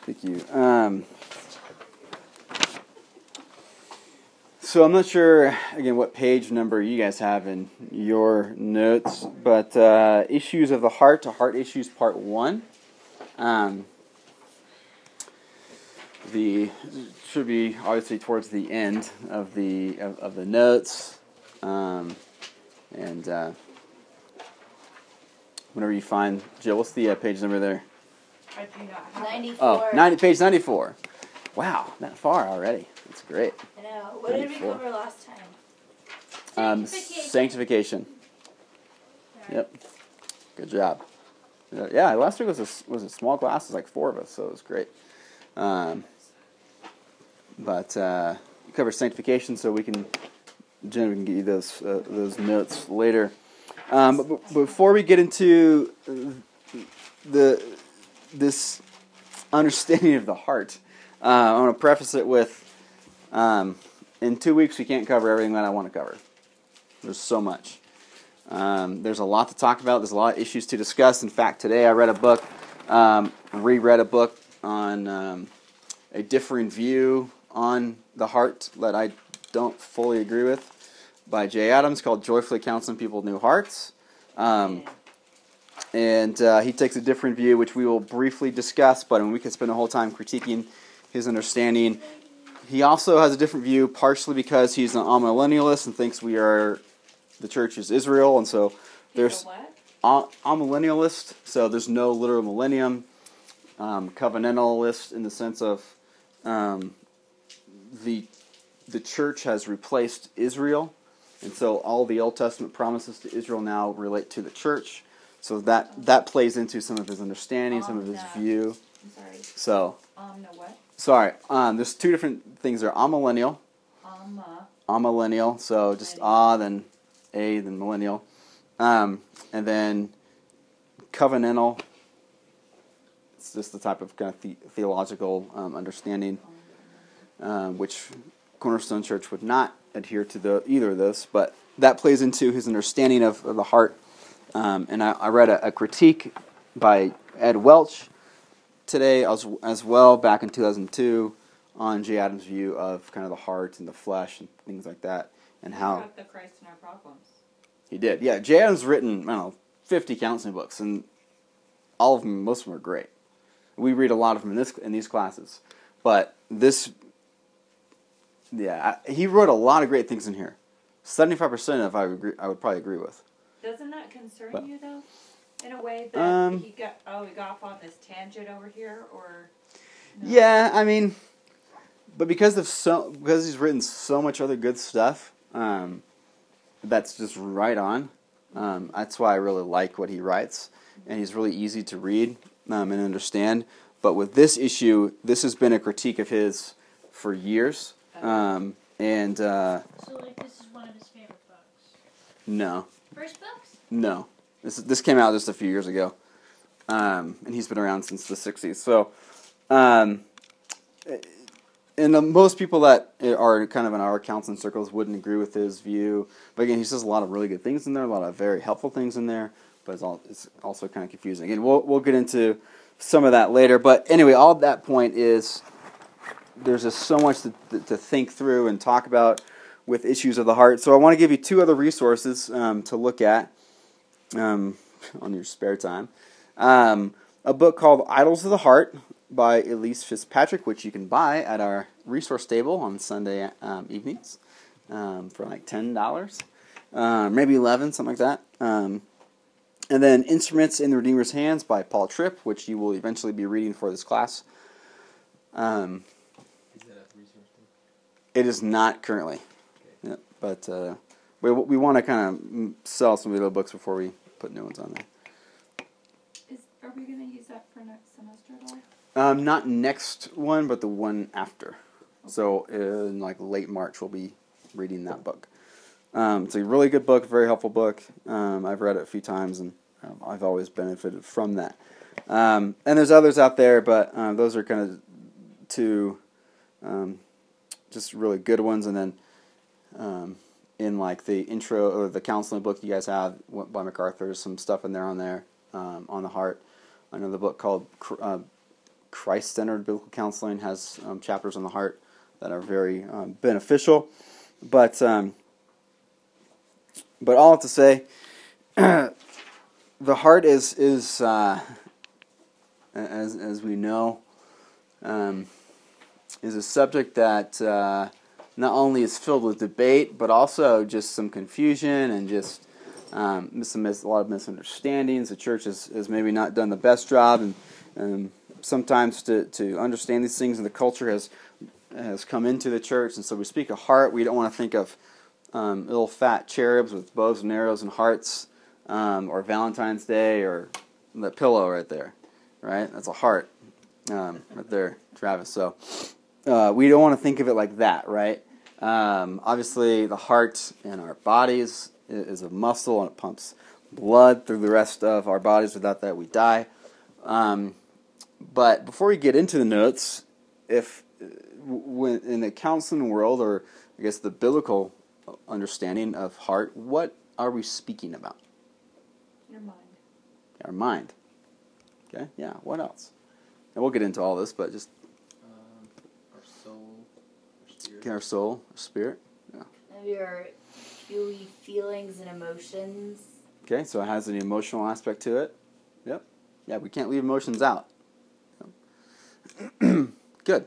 Thank you. So I'm not sure, again, what page number you guys have in your notes, but Issues of the Heart to Heart Issues Part 1. The should be obviously towards the end of the notes, and whenever you find, Jill, what's the page number there? I do not have 94. Page 94. Wow, that far already. That's great. I know. What did we 94. cover last time? Sanctification. Yep. Good job. Yeah, last week was a small class. It was like 4 of us, so it was great. But we cover sanctification, so Jen, we can get you those notes later. But before we get into this understanding of the heart, I want to preface it with, in 2 weeks we can't cover everything that I want to cover. There's so much. There's a lot to talk about. There's a lot of issues to discuss. In fact, today I read a book, reread a book on a differing view on the heart that I don't fully agree with, by Jay Adams, called Joyfully Counseling People with New Hearts. And he takes a different view, which we will briefly discuss, but we could spend the whole time critiquing his understanding. He also has a different view, partially because he's an amillennialist and thinks the church is Israel, and so there's amillennialist, so there's no literal millennium. Covenantalist in the sense of the church has replaced Israel, and so all the Old Testament promises to Israel now relate to the church. So that plays into some of his understanding, some of his view. I'm sorry. So. What? Sorry. There's 2 different things there. Amillennial. Amillennial. So just then a, then millennial. And then covenantal. It's just the type of kind of theological understanding, which Cornerstone Church would not adhere to either of those. But that plays into his understanding of the heart. And I read a critique by Ed Welch today as well, back in 2002, on Jay Adams' view of kind of the heart and the flesh and things like that, and how He wrote the Christ in Our Problems. He did. Yeah, Jay Adams written 50 counseling books, and most of them are great. We read a lot of them in these classes, but this, he wrote a lot of great things in here. 75% of I would probably agree with. Doesn't that concern you though, in a way that he got off on this tangent over here, or? No? Yeah, I mean, but because he's written so much other good stuff, that's just right on. That's why I really like what he writes, and he's really easy to read and understand. But with this issue, this has been a critique of his for years, So this is one of his favorite books? No. First books? No. This came out just a few years ago, and he's been around since the 60s. So, and most people that are kind of in our counseling circles wouldn't agree with his view. But again, he says a lot of really good things in there, a lot of very helpful things in there, but it's also kind of confusing. Again, we'll get into some of that later. But anyway, all of that point is there's just so much to think through and talk about with issues of the heart. So I want to give you 2 other resources to look at on your spare time. A book called Idols of the Heart by Elise Fitzpatrick, which you can buy at our resource table on Sunday evenings for like $10, maybe $11, something like that. And then Instruments in the Redeemer's Hands by Paul Tripp, which you will eventually be reading for this class. Is that at the resource table? It is not currently. Okay. Yeah, but we want to kind of sell some of the books before we put new ones on there. Are we going to use that for next semester at all? Not next one, but the one after. Okay. So in like late March, we'll be reading that book. It's a really good book, very helpful book. I've read it a few times, and I've always benefited from that. And there's others out there, but those are kind of 2 just really good ones. And then in like the intro or the counseling book you guys have by MacArthur, there's some stuff in there on the heart. Another book called Christ-centered biblical counseling has chapters on the heart that are very beneficial. But all to say, the heart is as we know, is a subject that not only is filled with debate, but also just some confusion and just a lot of misunderstandings. The church has maybe not done the best job, and sometimes to understand these things, and the culture has come into the church. And so we speak of heart. We don't want to think of little fat cherubs with bows and arrows and hearts, or Valentine's Day, or the pillow right there, right? That's a heart right there, Travis. So we don't want to think of it like that, right? Obviously, the heart in our bodies is a muscle, and it pumps blood through the rest of our bodies. Without that, we die. But before we get into the notes, when in the counseling world, or I guess the biblical understanding of heart, what are we speaking about? Your mind. Our mind. Okay, yeah, what else? And we'll get into all this, but just... our soul, our spirit. Okay, our soul, our spirit. Yeah. Of your gooey feelings and emotions. Okay, so it has an emotional aspect to it. Yep. Yeah, we can't leave emotions out. Yep. Good.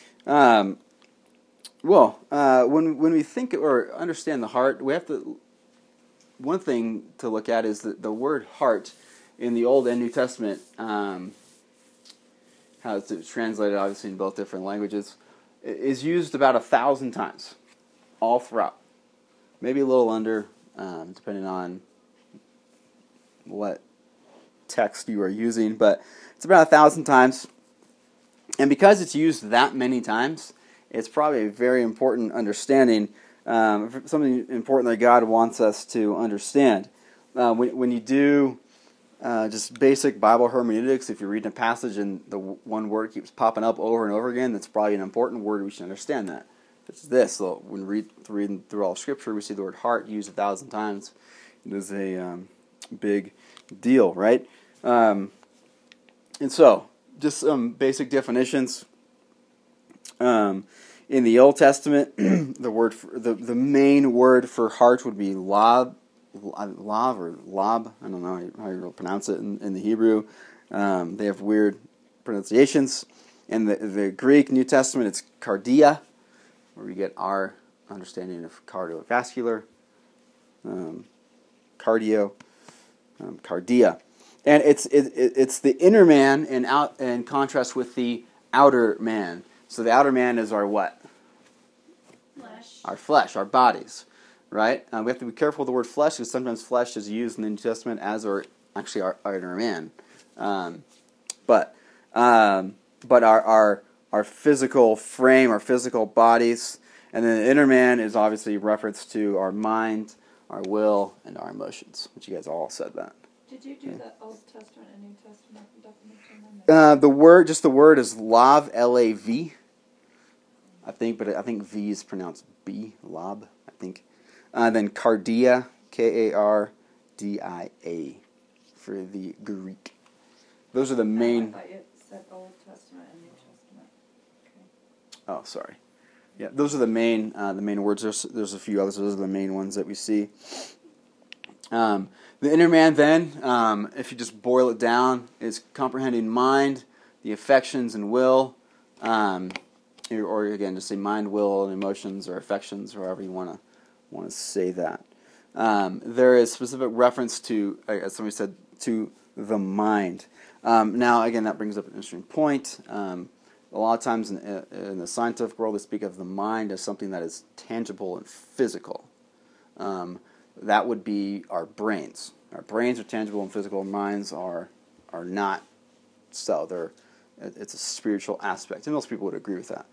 When we think or understand the heart, we have to... One thing to look at is that the word heart in the Old and New Testament, how it's translated obviously in both different languages, is used about 1,000 times, all throughout. Maybe a little under, depending on what text you are using, but it's about 1,000 times. And because it's used that many times, it's probably a very important understanding, something important that God wants us to understand. When you do just basic Bible hermeneutics, if you're reading a passage and the one word keeps popping up over and over again, that's probably an important word. We should understand that. It's this. So when reading through all Scripture, we see the word heart used 1,000 times. It is a big deal, right? And so, just some basic definitions. In the Old Testament, the main word for heart would be lav or lob. I don't know how you pronounce it in the Hebrew. They have weird pronunciations. In the Greek New Testament, it's cardia, where we get our understanding of cardiovascular, cardia, and it's the inner man in contrast with the outer man. So the outer man is our what? Flesh. Our flesh, our bodies, right? We have to be careful with the word flesh, because sometimes flesh is used in the New Testament as our inner man. But our physical frame, our physical bodies, and then the inner man is obviously reference to our mind, our will, and our emotions, which you guys all said that. Did you do the Old Testament and New Testament definition? The word is lav, L-A-V. I think V is pronounced B, lob, I think. Then cardia, K-A-R-D-I-A, for the Greek. Those are the main... I thought it said Old Testament and New Testament. Okay. Oh, sorry. Yeah, those are the main words. There's a few others. Those are the main ones that we see. The inner man, then, if you just boil it down, is comprehending mind, the affections and will, or again, just say mind, will, and emotions, or affections, however you want to say that. There is specific reference to, as somebody said, to the mind. Now, again, that brings up an interesting point. A lot of times in the scientific world, they speak of the mind as something that is tangible and physical. That would be our brains. Our brains are tangible and physical. Our minds are not so. It's a spiritual aspect, and most people would agree with that.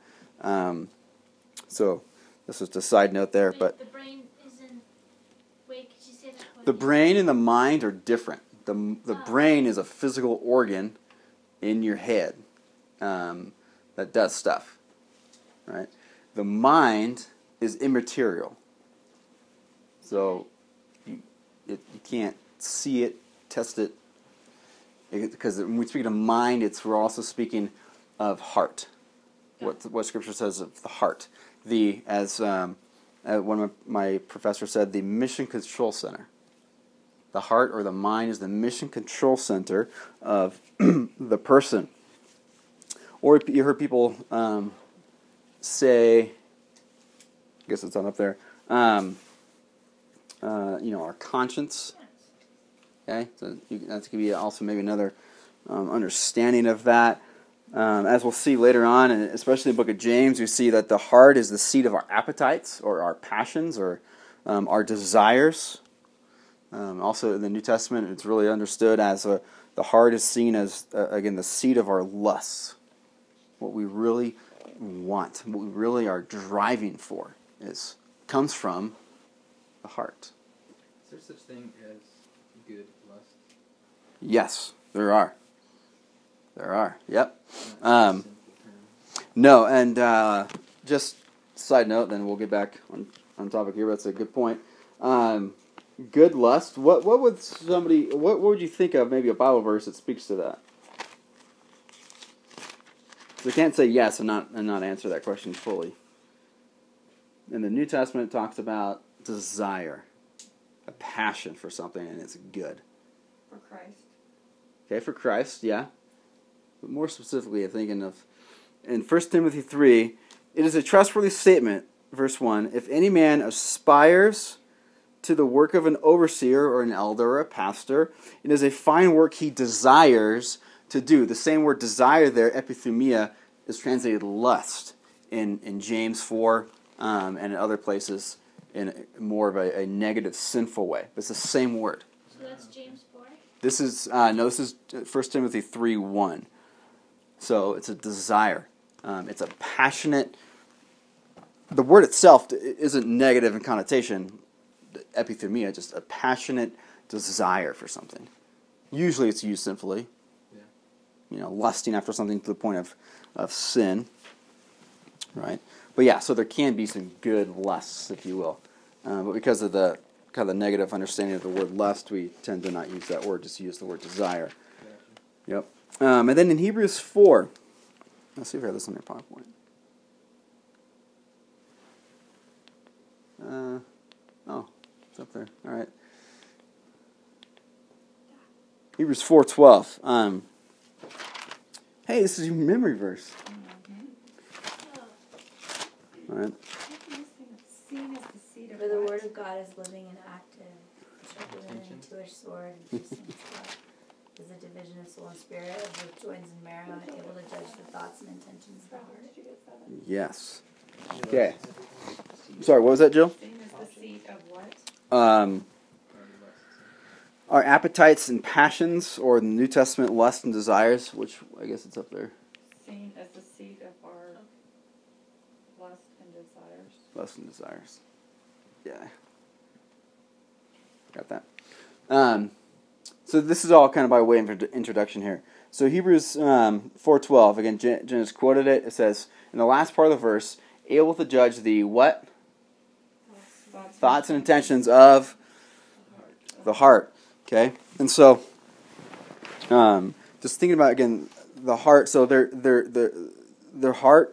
So this is just a side note there. But the brain isn't. Wait, could you say that? The brain and the mind are different. The brain is a physical organ in your head that does stuff, right? The mind is immaterial. So you can't see it, test it, because when we speak of mind, we're also speaking of heart. What Scripture says of the heart. As one of my professors said, the mission control center. The heart or the mind is the mission control center of the person. Or you heard people say, I guess it's on up there, our conscience. Okay, so that could be also maybe another understanding of that. As we'll see later on, and especially in the book of James, we see that the heart is the seat of our appetites, or our passions, or our desires. Also in the New Testament, it's really understood as the heart is seen as, again, the seat of our lusts. What we really want, what we really are driving for, comes from the heart. Is there such thing as good lust? Yes, there are. There are. Yep. No, and just side note, then we'll get back on topic here. That's a good point. Good lust. What would you think of? Maybe a Bible verse that speaks to that. So I can't say yes and not answer that question fully. In the New Testament, it talks about desire, a passion for something, and it's good. For Christ. Okay, for Christ, yeah. But more specifically, I'm thinking of in 1 Timothy 3, it is a trustworthy statement, verse 1, if any man aspires to the work of an overseer or an elder or a pastor, it is a fine work he desires to do. The same word desire there, epithumia, is translated lust in James 4 and in other places in more of a negative, sinful way. But it's the same word. So that's James 4? This is 1 Timothy 3:1. So it's a desire. It's a passionate. The word itself isn't negative in connotation. Epithumia, just a passionate desire for something. Usually it's used sinfully. Yeah. Lusting after something to the point of sin. Right? But yeah, so there can be some good lusts, if you will. But because of the kind of the negative understanding of the word lust, we tend to not use that word, just use the word desire. Yep. And then in Hebrews 4, let's see if I have this on your PowerPoint. It's up there. All right. Hebrews 4:12. Hey, this is your memory verse. All right. For the word of God is living and active, sharper than a two-edged sword, and piercing its heart, is a division of soul and spirit, of both joints and marrow, and able to judge the thoughts and intentions of the heart. Yes. Okay. Sorry, what was that, Jill? Same as the seat of what? Our appetites and passions, or the New Testament lust and desires, which I guess it's up there. Seen as the seat of our lust and desires. Lust and desires. Yeah. Got that. So this is all kind of by way of introduction here. So Hebrews 4:12, again, Jen has quoted it. It says, in the last part of the verse, able to judge the what? Thoughts and intentions of the heart. Okay? And so, just thinking about, again, the heart. So their heart,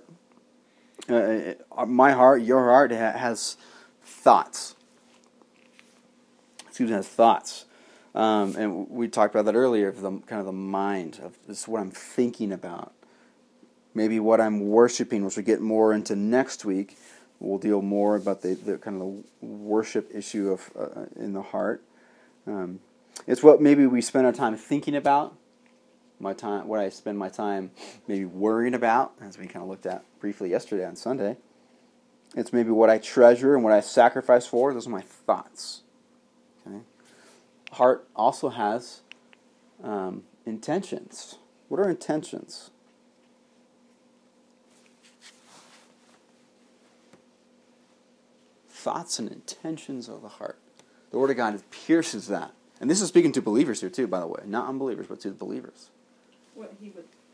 my heart, your heart has thoughts. Excuse me, has thoughts. And we talked about that earlier, of the kind of the mind, of this is what I'm thinking about. Maybe what I'm worshiping, which we get more into next week. We'll deal more about the kind of the worship issue of in the heart. It's what maybe we spend our time thinking about. What I spend my time maybe worrying about, as we kind of looked at briefly yesterday on Sunday. It's maybe what I treasure and what I sacrifice for. Those are my thoughts. Okay. Heart also has intentions. What are intentions? Thoughts and intentions of the heart. The Word of God pierces that. And this is speaking to believers here too, by the way. Not unbelievers, but to the believers. What he's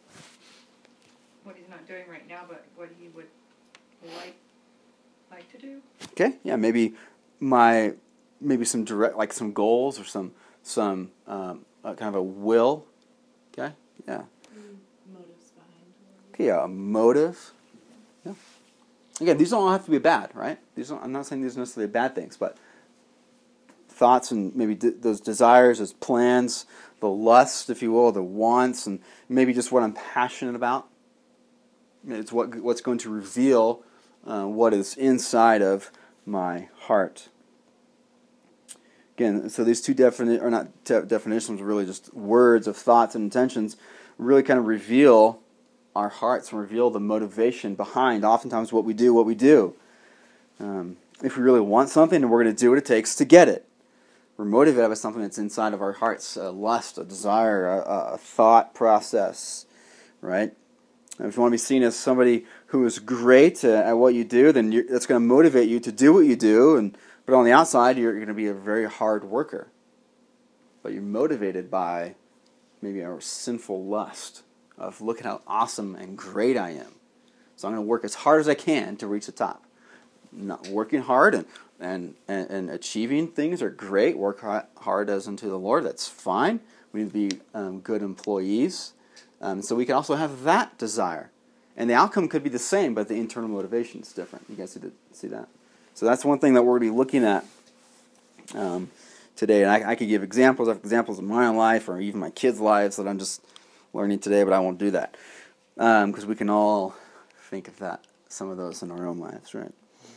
not doing right now, but what he would like to do. Okay, yeah, maybe some direct, like some goals or some kind of a will. Okay, yeah. Motives behind. Okay, a motive. Yeah. Again, these don't all have to be bad, right? I'm not saying these are necessarily bad things, but thoughts and maybe those desires, those plans, the lust, if you will, the wants, and maybe just what I'm passionate about. It's what's going to reveal what is inside of my heart. Again, so these two definitions are really just words of thoughts and intentions, really kind of reveal our hearts and reveal the motivation behind oftentimes what we do. If we really want something, then we're going to do what it takes to get it. We're motivated by something that's inside of our hearts, a lust, a desire, a thought process, right? And if you want to be seen as somebody who is great at what you do, then that's going to motivate you to do what you do. But on the outside, you're going to be a very hard worker. But you're motivated by maybe a sinful lust of look at how awesome and great I am. So I'm going to work as hard as I can to reach the top. Not working hard and achieving things are great. Work hard as unto the Lord. That's fine. We need to be good employees. So we can also have that desire. And the outcome could be the same, but the internal motivation is different. You guys see that? So that's one thing that we're going to be looking at today. And I could give examples of my own life or even my kids' lives that I'm just learning today, but I won't do that. Because we can all think of some of those in our own lives, right?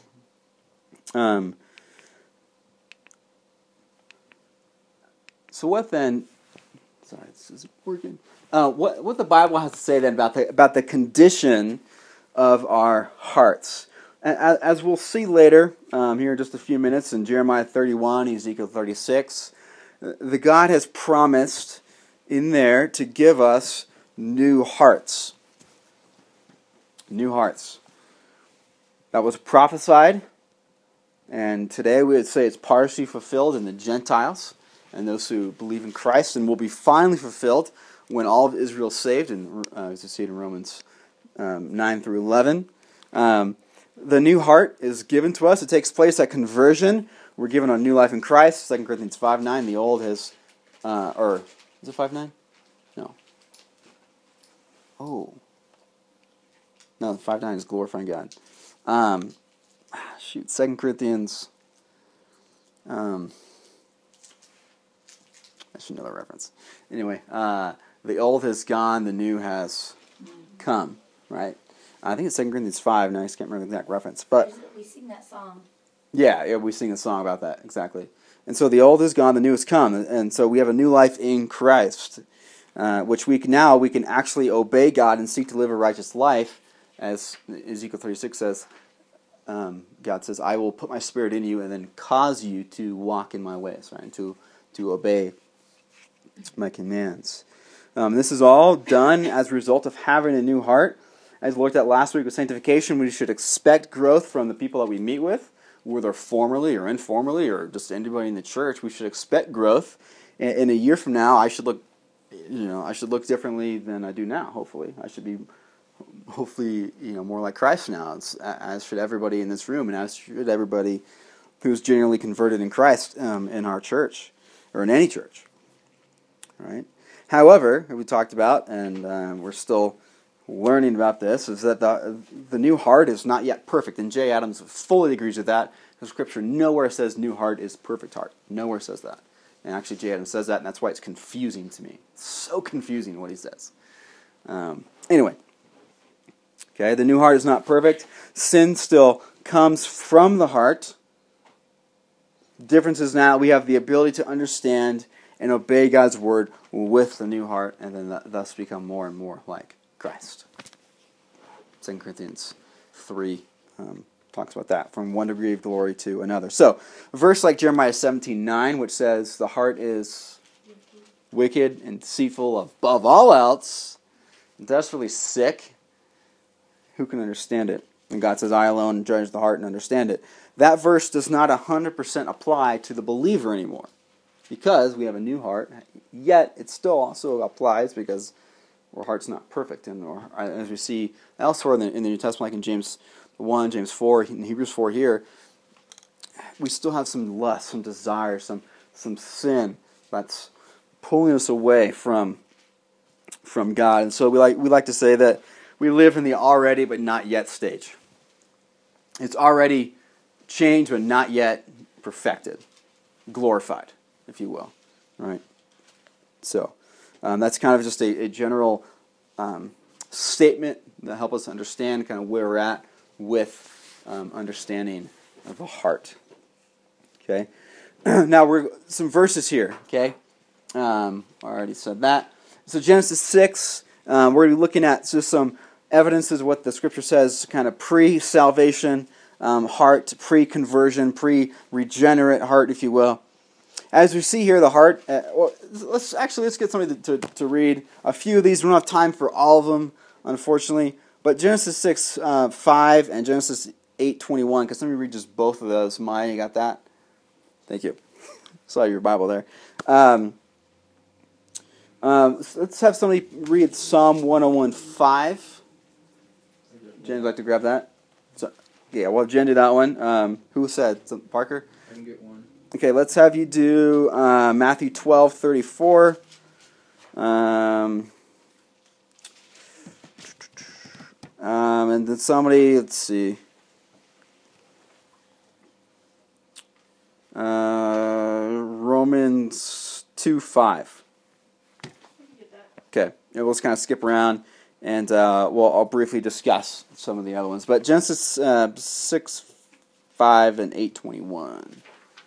So what then? Sorry, this isn't working. What the Bible has to say then about the condition of our hearts, as we'll see later here in just a few minutes in Jeremiah 31, Ezekiel 36, the God has promised in there to give us new hearts. New hearts. That was prophesied. And today we would say it's partially fulfilled in the Gentiles and those who believe in Christ, and will be finally fulfilled when all of Israel is saved, and as you see it in Romans 9 through 11. The new heart is given to us. It takes place at conversion. We're given a new life in Christ. 2 Corinthians 5:9. The old has, or is it 5:9? No. Oh. No, 5:9 is glorifying God. 2 Corinthians. I should know the reference. Anyway, the old has gone, the new has come, right? I think it's 2 Corinthians 5. Now I just can't remember the exact reference. But we sing that song. Yeah, we sing a song about that, exactly. And so the old is gone, the new has come. And so we have a new life in Christ, which we can actually obey God and seek to live a righteous life, as Ezekiel 36 says. God says, I will put my spirit in you and then cause you to walk in my ways, right? And to obey my commands. This is all done as a result of having a new heart. As we looked at last week with sanctification, we should expect growth from the people that we meet with, whether formally or informally or just anybody in the church. We should expect growth. In a year from now, I should look differently than I do now. Hopefully, I should be more like Christ now, as should everybody in this room, and as should everybody who's genuinely converted in Christ in our church or in any church. Right? However, we talked about, and we're still learning about this, is that the new heart is not yet perfect, and Jay Adams fully agrees with that. The Scripture nowhere says new heart is perfect heart. Nowhere says that. And actually, Jay Adams says that, and that's why it's confusing to me. It's so confusing what he says. Anyway. Okay, the new heart is not perfect. Sin still comes from the heart. The difference is now we have the ability to understand and obey God's word with the new heart, and then thus become more and more like Christ. 2 Corinthians 3 talks about that, from one degree of glory to another. So, a verse like Jeremiah 17:9, which says, the heart is wicked and deceitful above all else, and desperately sick. Who can understand it? And God says, I alone judge the heart and understand it. That verse does not 100% apply to the believer anymore, because we have a new heart, yet it still also applies because our heart's not perfect. And as we see elsewhere in the New Testament, like in James 1, James 4, in Hebrews 4 here, we still have some lust, some desire, some sin that's pulling us away from God. And so we like to say that we live in the already but not yet stage. It's already changed but not yet perfected, glorified, if you will. Right? So that's kind of just a general statement that help us understand kind of where we're at with understanding of the heart. Okay. Now we're some verses here. Okay. I already said that. So Genesis 6, we're going to be looking at just some evidences of what the Scripture says, kind of pre-salvation heart, pre-conversion, pre-regenerate heart, if you will. As we see here, the heart. Let's get somebody to read a few of these. We don't have time for all of them, unfortunately. But Genesis 6, 5 and Genesis 8:21. Can somebody read just both of those? Maya, you got that? Thank you. Saw your Bible there. Let's have somebody read Psalm 101:5. Jen, would you like to grab that? So, yeah, well, Jen did that one. Who said? Parker? I can get one. Okay, let's have you do Matthew 12:34. And then somebody, let's see. Romans 2:5. Okay, and we'll just kind of skip around, and I'll briefly discuss some of the other ones. But Genesis 6, 5, and 8:21.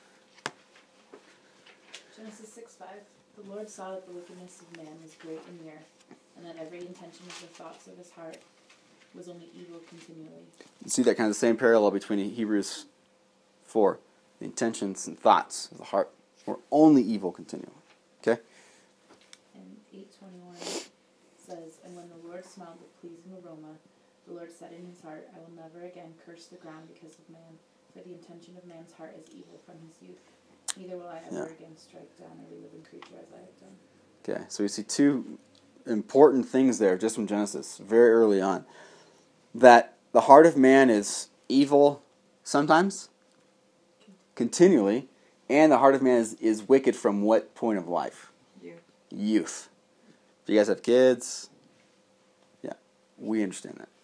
Genesis 6:5. The Lord saw that the wickedness of man was great in the earth, and that every intention of the thoughts of his heart was only evil continually. You see that kind of same parallel between Hebrews 4. The intentions and thoughts of the heart were only evil continually. Okay? And 8:21 says, And when the Lord smelled the pleasing aroma, the Lord said in his heart, I will never again curse the ground because of man, for the intention of man's heart is evil from his youth. Neither will I ever again strike down every living creature as I have done. Okay, so we see two important things there just from Genesis, very early on. That the heart of man is evil sometimes, continually, and the heart of man is wicked from what point of life? Youth. If you guys have kids, yeah, we understand that.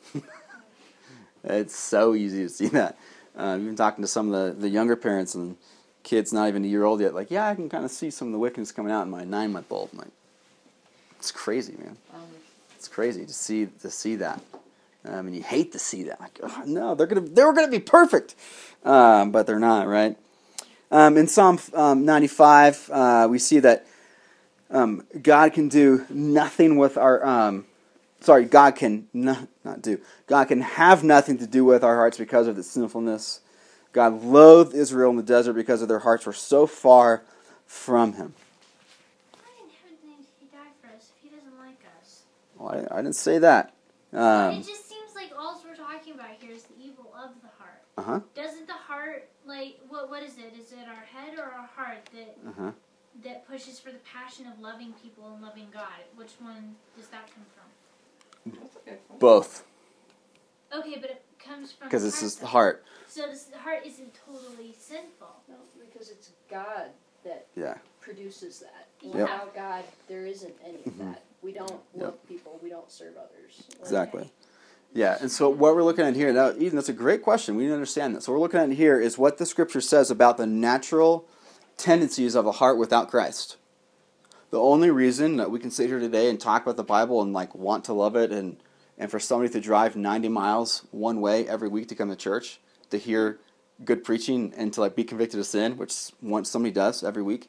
It's so easy to see that. I've been talking to some of the younger parents and kids not even a year old yet, like, yeah, I can kind of see some of the wickedness coming out in my 9-month-old. I'm like, it's crazy, man. It's crazy to see that. And you hate to see that. Like, oh, no, they were gonna be perfect, but they're not, right? In Psalm 95, we see that God can do nothing with our. God can God can have nothing to do with our hearts because of its sinfulness. God loathed Israel in the desert because of their hearts were so far from Him. Why in heaven did He die for us if He doesn't like us? Well, I didn't say that. It just seems like all we're talking about here is the evil of the heart. Uh-huh. Doesn't the heart, like, what is it? Is it our head or our heart that pushes for the passion of loving people and loving God? Which one does that come from? Both. Okay, but it comes from Because this is the heart. So the heart isn't totally sinful. No, because it's God that produces that. Yep. Without God, there isn't any of that. We don't love people. We don't serve others. Exactly. Yeah, and so what we're looking at here, now, Eden, that's a great question. We need to understand that. So what we're looking at here is what the Scripture says about the natural tendencies of a heart without Christ. The only reason that we can sit here today and talk about the Bible and like want to love it and for somebody to drive 90 miles one way every week to come to church, to hear good preaching and to like be convicted of sin, which somebody does every week,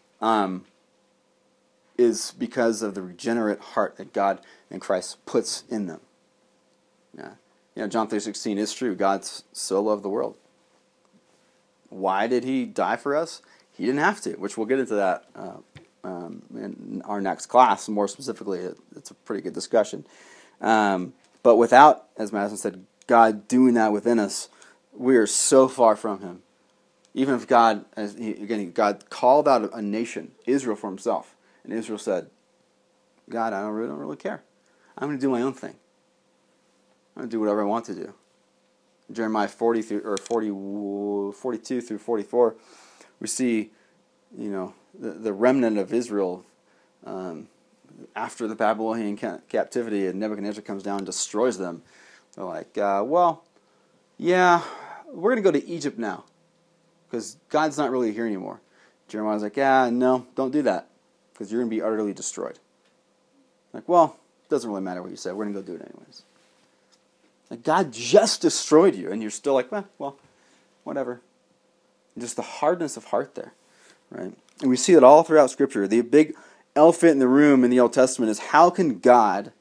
is because of the regenerate heart that God and Christ puts in them. Yeah, John 3:16 is true. God so loved the world. Why did He die for us? He didn't have to, which we'll get into that in our next class. More specifically, it's a pretty good discussion. But without, as Madison said, God doing that within us, we are so far from Him. Even if God, God called out a nation, Israel, for Himself, and Israel said, God, I don't really care. I'm going to do my own thing. I'm going to do whatever I want to do. Jeremiah 42 through 44, we see, the remnant of Israel, after the Babylonian captivity and Nebuchadnezzar comes down and destroys them, they're like, well, yeah, we're going to go to Egypt now because God's not really here anymore. Jeremiah's like, yeah, no, don't do that because you're going to be utterly destroyed. Like, well, it doesn't really matter what you said. We're going to go do it anyways. Like, God just destroyed you, and you're still like, well, whatever. Just the hardness of heart there, right? And we see that all throughout Scripture. The big elephant in the room in the Old Testament is how can God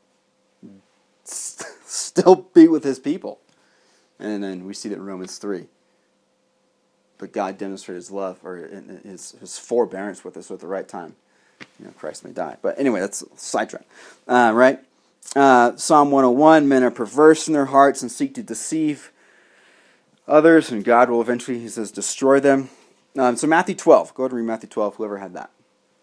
still be with his people? And then we see that in Romans 3. But God demonstrated his love, or his forbearance with us at the right time. Christ may die. But anyway, that's a sidetrack. Right? Psalm 101, men are perverse in their hearts and seek to deceive others, and God will eventually, he says, destroy them. So Matthew 12. Go ahead and read Matthew 12, whoever had that.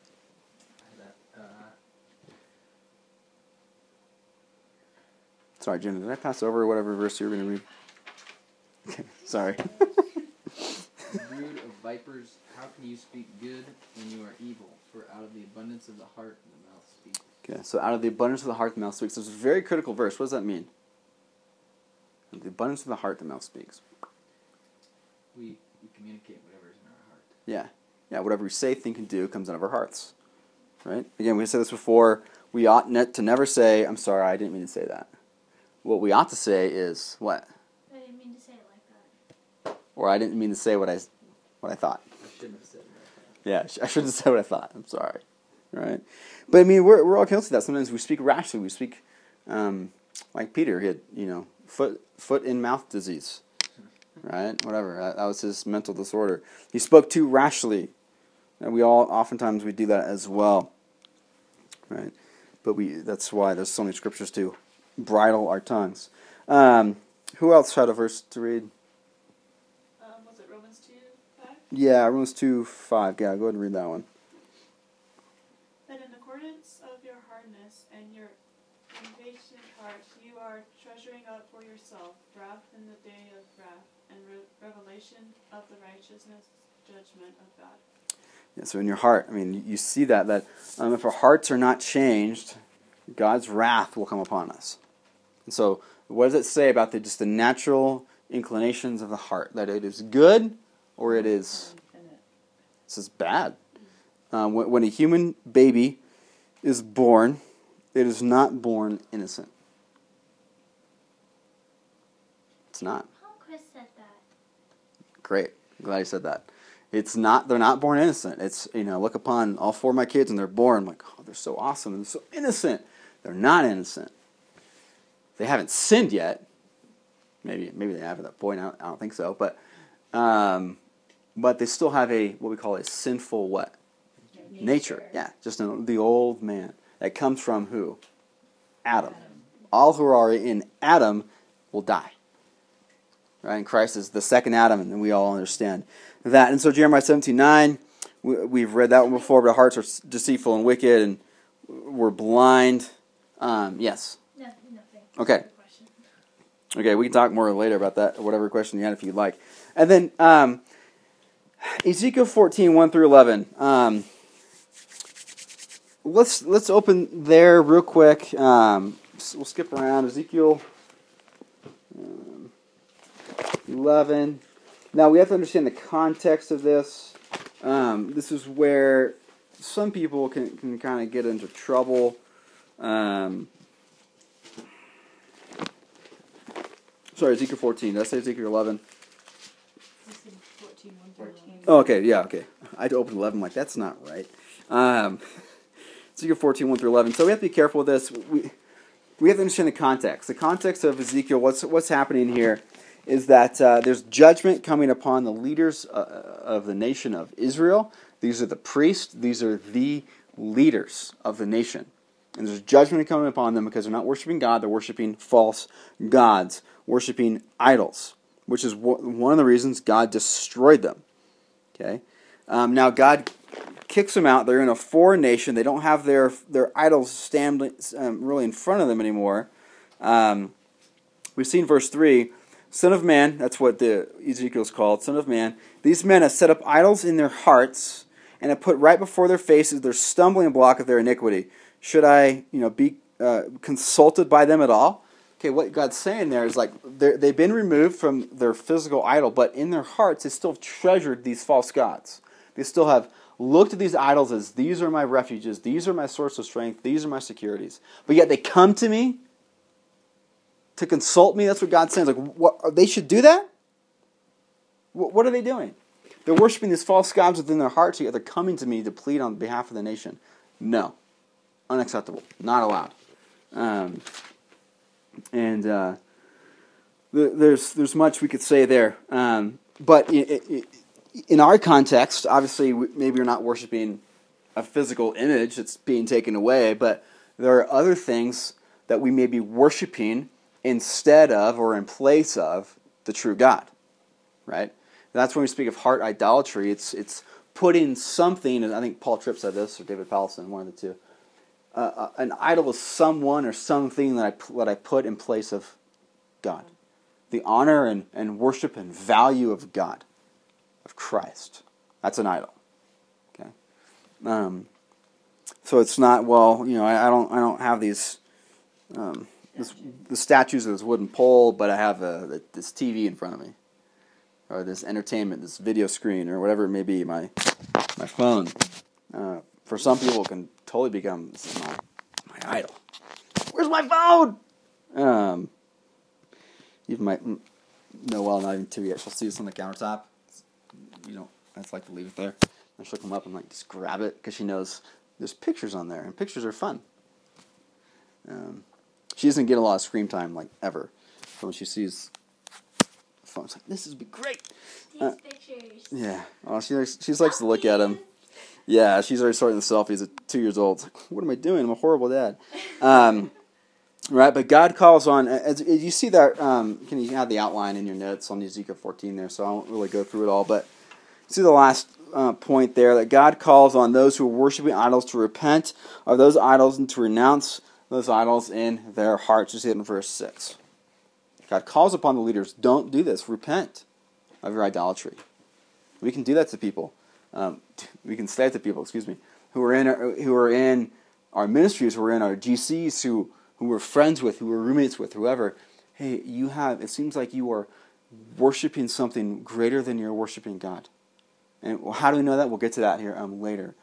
Sorry, Jenna, did I pass over whatever verse you were going to read? Okay, sorry. Brood of vipers, how can you speak good when you are evil? For out of the abundance of the heart, the mouth speaks. Okay, so out of the abundance of the heart, the mouth speaks. This is a very critical verse. What does that mean? Out of the abundance of the heart, the mouth speaks. We communicate whatever is in our heart. Yeah, whatever we say, think, and do comes out of our hearts. Right? Again, we said this before. We ought to never say, I'm sorry, I didn't mean to say that. What we ought to say is, what? I didn't mean to say it like that. Or I didn't mean to say what I thought. I shouldn't have said that. Yeah, I shouldn't have said what I thought. I'm sorry. Right? But I mean, we're all guilty of that. Sometimes we speak rashly. We speak like Peter. He had, foot in mouth disease. Right? Whatever. That was his mental disorder. He spoke too rashly. And oftentimes we do that as well. Right? But that's why there's so many scriptures to bridle our tongues. Who else had a verse to read? Was it Romans 2:5? Yeah, Romans 2:5. Yeah, go ahead and read that one. That in accordance of your hardness and your impatient heart, you are treasuring up for yourself wrath in the day of wrath and revelation of the righteousness judgment of God. Yeah, so in your heart, I mean, you see that if our hearts are not changed, God's wrath will come upon us. And so, what does it say about just the natural inclinations of the heart? That it is good, or it is bad. When a human baby is born, it is not born innocent. It's not. Oh, Chris said that. Great. I'm glad you said that. It's not. They're not born innocent. It's look upon all four of my kids and they're born like, oh, they're so awesome and so innocent. They're not innocent. They haven't sinned yet. Maybe they have at that point. I don't think so. But they still have what we call a sinful what? Nature. Yeah, just the old man that comes from who? Adam. All who are in Adam will die. Right? And Christ is the second Adam, and we all understand that. And so Jeremiah 17:9, we've read that one before, but our hearts are deceitful and wicked, and we're blind. Yes? Nothing. Okay. Okay, we can talk more later about that, or whatever question you had if you'd like. And then Ezekiel 14:1-11. Let's open there real quick. We'll skip around. Ezekiel 11. Now, we have to understand the context of this. This is where some people can kind of get into trouble. Sorry, Ezekiel 14. Did I say Ezekiel 11? 14. Oh, okay, yeah, okay. I had to open 11. I'm like, that's not right. Ezekiel 14:1-11. So we have to be careful with this. We have to understand the context. The context of Ezekiel, what's happening here, is that there's judgment coming upon the leaders of the nation of Israel. These are the priests. These are the leaders of the nation. And there's judgment coming upon them because they're not worshiping God. They're worshiping false gods, worshiping idols, which is one of the reasons God destroyed them. Okay. Now God kicks them out. They're in a foreign nation. They don't have their idols stand really in front of them anymore. We've seen verse 3. Son of man, that's what the Ezekiel's called, son of man, these men have set up idols in their hearts and have put right before their faces their stumbling block of their iniquity. Should I, be consulted by them at all? Okay, what God's saying there is like they've been removed from their physical idol, but in their hearts they still have treasured these false gods. They still have looked at these idols as these are my refuges, these are my source of strength, these are my securities. But yet they come to me to consult me. That's what God's saying. Like, what, they should do that? What are they doing? They're worshiping these false gods within their hearts, yet they're coming to me to plead on behalf of the nation. No. Unacceptable. Not allowed. There's much we could say there. But in our context, obviously, maybe you're not worshiping a physical image that's being taken away, but there are other things that we may be worshiping instead of or in place of the true God, right? That's when we speak of heart idolatry. It's putting something, and I think Paul Tripp said this, or David Powelson, one of the two. An idol is someone or something that I put in place of God. The honor and worship and value of God, of Christ. That's an idol. Okay. So it's not, I don't have these the statues of this wooden pole, but I have this TV in front of me, or this entertainment, this video screen, or whatever it may be, my phone. For some people, it can totally become my idol. Where's my phone? You might know well, not even two yet. She'll see this on the countertop. I just like to leave it there. And she'll come up and just grab it because she knows there's pictures on there, and pictures are fun. She doesn't get a lot of screen time ever. So when she sees the phone, it's like, this would be great. These pictures. Yeah. Oh, she likes to look at them. Yeah, she's already starting the selfies at 2 years old. It's like, what am I doing? I'm a horrible dad. Right, but God calls on, as you see that, you have the outline in your notes on Ezekiel 14 there, so I won't really go through it all, but see the last point there, that God calls on those who are worshiping idols to repent of those idols and to renounce those idols in their hearts. Just hit in verse 6. God calls upon the leaders, don't do this, repent of your idolatry. We can do that to people. We can say it to people, who are in our ministries, who are in our GCs, who we're friends with, who we're roommates with, whoever. Hey, it seems like you are worshiping something greater than you're worshiping God. And how do we know that? We'll get to that here later.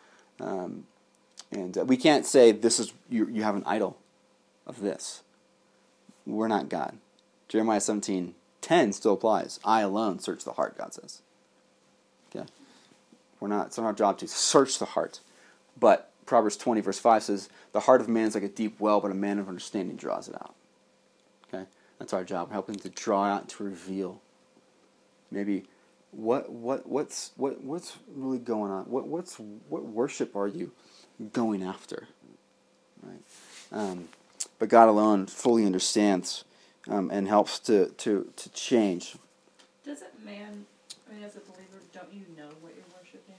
And we can't say this is you have an idol of this. We're not God. Jeremiah 17:10 still applies. I alone search the heart, God says. Okay. It's not our job to search the heart. But Proverbs 20 verse 5 says, the heart of man is like a deep well, but a man of understanding draws it out. Okay? That's our job, helping to draw out, to reveal. Maybe what's really going on? What worship are you going after? Right? But God alone fully understands and helps to change. Doesn't man, as a believer, don't you know what you're worshiping?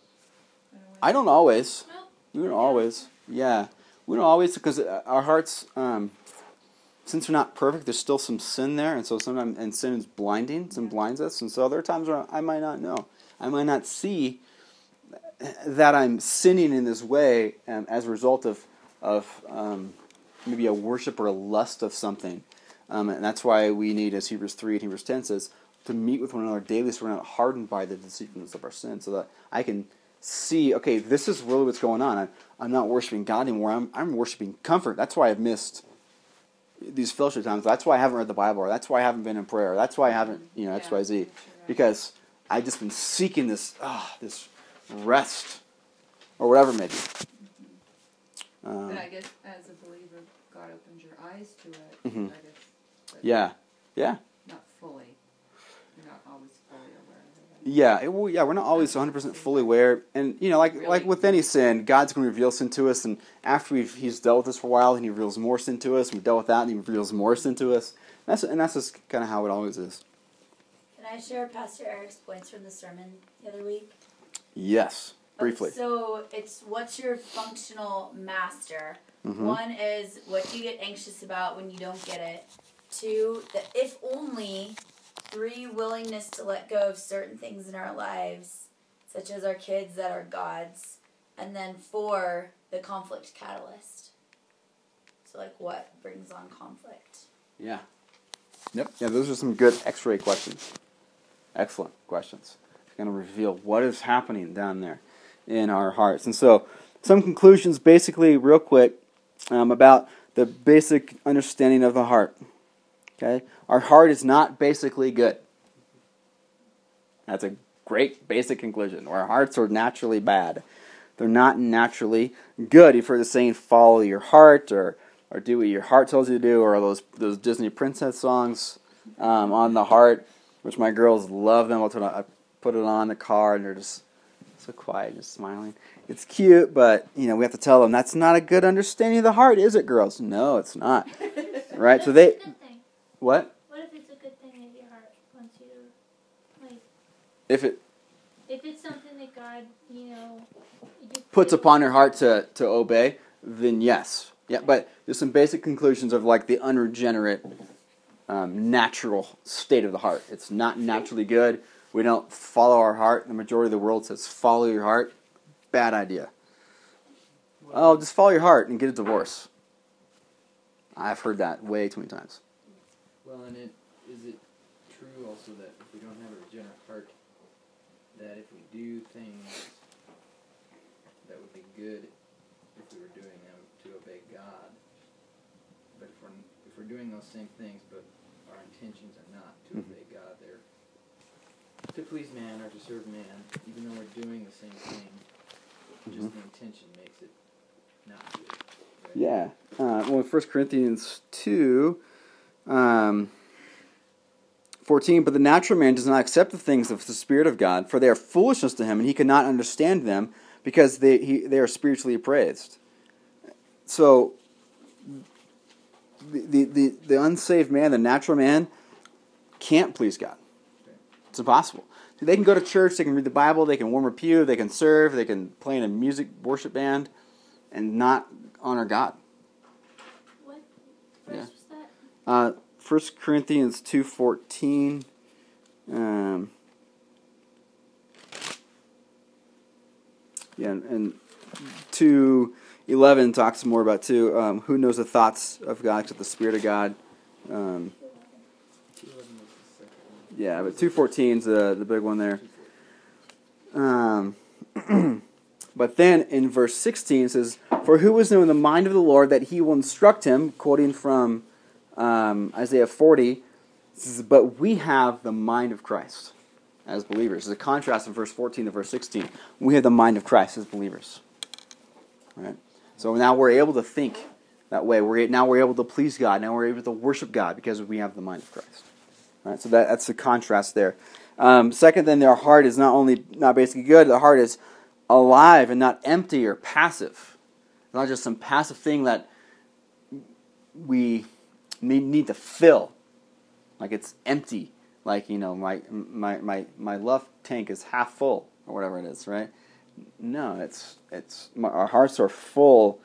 I don't always. Nope. We don't always. Yeah. We don't always, because our hearts, since we're not perfect, there's still some sin there, and so sometimes, and sin is blinding, sin blinds us, and so there are times where I might not know. I might not see that I'm sinning in this way as a result of maybe a worship or a lust of something. And that's why we need, as Hebrews 3 and Hebrews 10 says, to meet with one another daily so we're not hardened by the deceitfulness of our sin, so that I can see, okay, this is really what's going on. I'm not worshiping God anymore. I'm worshiping comfort. That's why I've missed these fellowship times. That's why I haven't read the Bible. Or that's why I haven't been in prayer. Or that's why I haven't, X, Y, Z. Because I've just been seeking this rest or whatever it may be. But I guess as a believer, God opens your eyes to it. Mm-hmm. I guess. Yeah. Not fully. You're not always fully aware of it. Yeah, we're not always 100% fully aware, and like with any sin, God's going to reveal sin to us, and after He's dealt with us for a while, and He reveals more sin to us, and we've dealt with that, and He reveals more sin to us. And that's just kind of how it always is. Can I share Pastor Eric's points from the sermon the other week? Yes, briefly. So it's what's your functional master? Mm-hmm. 1 is what do you get anxious about when you don't get it? 2, the if only. 3, willingness to let go of certain things in our lives, such as our kids that are God's. And then 4, the conflict catalyst. So, like, what brings on conflict? Yeah. Yep. Yeah, those are some good X-ray questions. Excellent questions. It's going to reveal what is happening down there in our hearts. And so, some conclusions, basically, real quick, about the basic understanding of the heart. Okay, our heart is not basically good. That's a great basic conclusion. Our hearts are naturally bad. They're not naturally good. You've heard the saying, "Follow your heart," or "Do what your heart tells you to do," or those Disney princess songs on the heart, which my girls love them. I put it on in the car, and they're just so quiet, just smiling. It's cute, but we have to tell them that's not a good understanding of the heart, is it, girls? No, it's not. Right? So they. What? What if it's a good thing that your heart wants you to, like... If it's something that God, puts upon your heart to obey, then yes. Yeah, but there's some basic conclusions of, like, the unregenerate, natural state of the heart. It's not naturally good. We don't follow our heart. The majority of the world says, follow your heart. Bad idea. Oh, just follow your heart and get a divorce. I've heard that way too many times. Well, and is it true also that if we don't have a regenerate heart, that if we do things that would be good if we were doing them to obey God, but if we're doing those same things, but our intentions are not to obey God, they're to please man or to serve man, even though we're doing the same thing, just the intention makes it not good. Right? Yeah. Well, in 1 Corinthians 2, 14, but the natural man does not accept the things of the Spirit of God, for they are foolishness to him, and he cannot understand them, because they are spiritually appraised. So, the unsaved man, the natural man, can't please God. It's impossible. They can go to church, they can read the Bible, they can warm a pew, they can serve, they can play in a music worship band, and not honor God. What verse was that? 1 Corinthians 2:14. And 2:11 talks more about who knows the thoughts of God except the Spirit of God. Yeah, but 2:14 is the big one there. But then in verse 16 it says, "For who has known the mind of the Lord that he will instruct him," quoting from Isaiah 40, it says, "But we have the mind of Christ as believers." There's a contrast in verse 14 to verse 16. We have the mind of Christ as believers. Right? So now we're able to think that way. Now we're able to please God. Now we're able to worship God because we have the mind of Christ. Right? So that's the contrast there. Second, then, our heart is not basically good. The heart is alive and not empty or passive. It's not just some passive thing that we need to fill. Like it's empty. Like, my love tank is half full or whatever it is, right? No, our hearts are full.